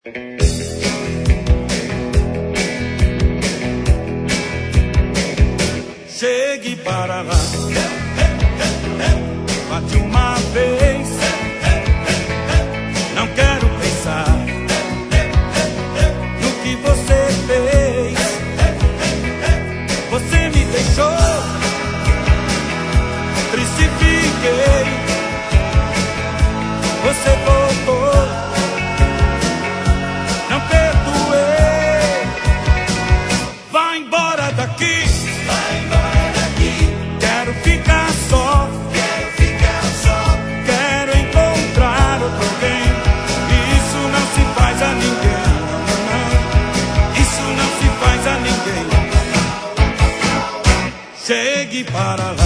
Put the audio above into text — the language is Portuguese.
Chegue para lá, bate uma vez, não quero pensar no que você fez. Você me deixou, triste fiquei. Você voltou, não perdoei. Vai embora daqui. Quero ficar só, quero encontrar outro alguém. Isso não se faz a ninguém, não, isso não se faz a ninguém. Chegue para lá.